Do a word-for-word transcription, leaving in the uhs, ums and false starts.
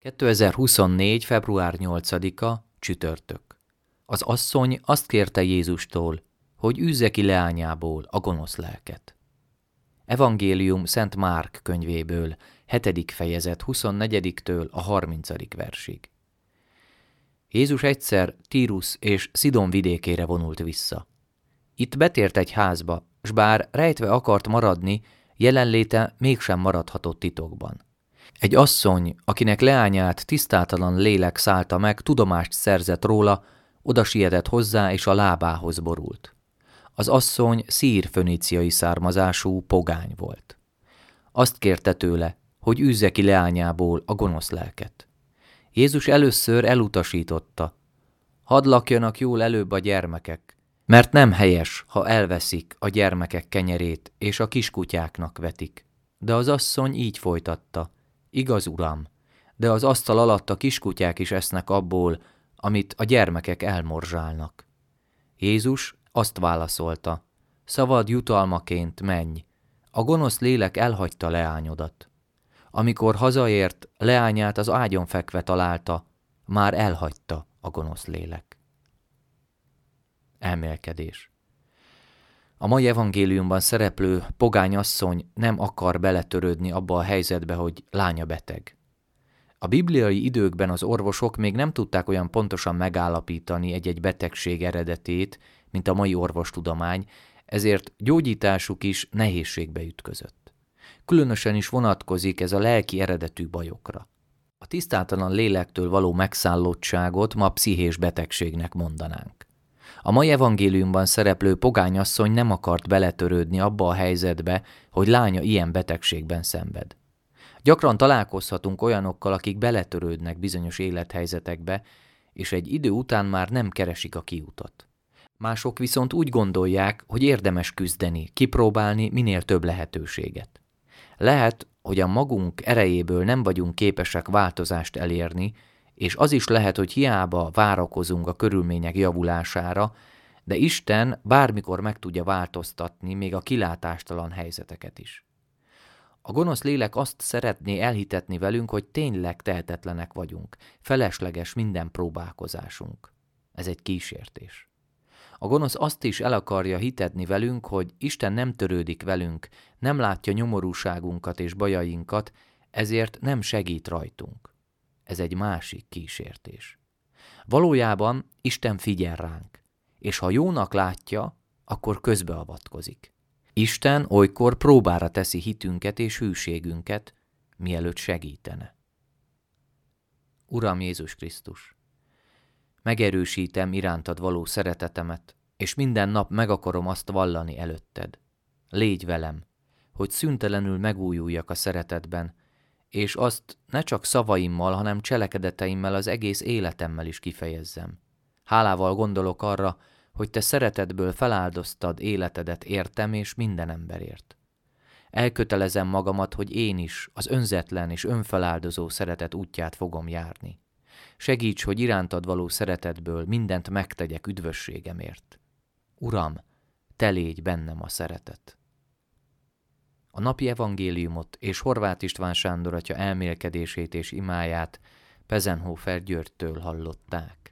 kétezer-huszonnégy. február nyolcadika. Csütörtök. Az asszony azt kérte Jézustól, hogy űzze ki leányából a gonosz lelket. Evangélium Szent Márk könyvéből, hetedik fejezet huszonnegyediktől a harmincadik versig. Jézus egyszer Tírus és Szidon vidékére vonult vissza. Itt betért egy házba, s bár rejtve akart maradni, jelenléte mégsem maradhatott titokban. Egy asszony, akinek leányát tisztátalan lélek szállta meg, tudomást szerzett róla, oda sietett hozzá, és a lábához borult. Az asszony szír-föníciai származású pogány volt. Azt kérte tőle, hogy űzze ki leányából a gonosz lelket. Jézus először elutasította. Hadd lakjanak jól előbb a gyermekek, mert nem helyes, ha elveszik a gyermekek kenyerét, és a kiskutyáknak vetik. De az asszony így folytatta. Igaz, uram, de az asztal alatt a kiskutyák is esznek abból, amit a gyermekek elmorzsálnak. Jézus azt válaszolta, szabad jutalmaként menj, a gonosz lélek elhagyta leányodat. Amikor hazaért, leányát az ágyon fekve találta, már elhagyta a gonosz lélek. Elmélkedés. A mai evangéliumban szereplő pogány asszony nem akar beletörődni abba a helyzetbe, hogy lánya beteg. A bibliai időkben az orvosok még nem tudták olyan pontosan megállapítani egy-egy betegség eredetét, mint a mai orvostudomány, ezért gyógyításuk is nehézségbe ütközött. Különösen is vonatkozik ez a lelki eredetű bajokra. A tisztátalan lélektől való megszállottságot ma pszichés betegségnek mondanánk. A mai evangéliumban szereplő pogányasszony nem akart beletörődni abba a helyzetbe, hogy lánya ilyen betegségben szenved. Gyakran találkozhatunk olyanokkal, akik beletörődnek bizonyos élethelyzetekbe, és egy idő után már nem keresik a kiutat. Mások viszont úgy gondolják, hogy érdemes küzdeni, kipróbálni minél több lehetőséget. Lehet, hogy a magunk erejéből nem vagyunk képesek változást elérni, és az is lehet, hogy hiába várakozunk a körülmények javulására, de Isten bármikor meg tudja változtatni még a kilátástalan helyzeteket is. A gonosz lélek azt szeretné elhitetni velünk, hogy tényleg tehetetlenek vagyunk, felesleges minden próbálkozásunk. Ez egy kísértés. A gonosz azt is el akarja hitetni velünk, hogy Isten nem törődik velünk, nem látja nyomorúságunkat és bajainkat, ezért nem segít rajtunk. Ez egy másik kísértés. Valójában Isten figyel ránk, és ha jónak látja, akkor közbeavatkozik. Isten olykor próbára teszi hitünket és hűségünket, mielőtt segítene. Uram Jézus Krisztus, megerősítem irántad való szeretetemet, és minden nap meg akarom azt vallani előtted. Légy velem, hogy szüntelenül megújuljak a szeretetben, és azt ne csak szavaimmal, hanem cselekedeteimmel, az egész életemmel is kifejezzem. Hálával gondolok arra, hogy te szeretetből feláldoztad életedet értem és minden emberért. Elkötelezem magamat, hogy én is az önzetlen és önfeláldozó szeretet útját fogom járni. Segíts, hogy irántad való szeretetből mindent megtegyek üdvösségemért. Uram, te légy bennem a szeretet. A napi evangéliumot és Horváth István Sándor atya elmélkedését és imáját Pezenhofer Györgytől hallották.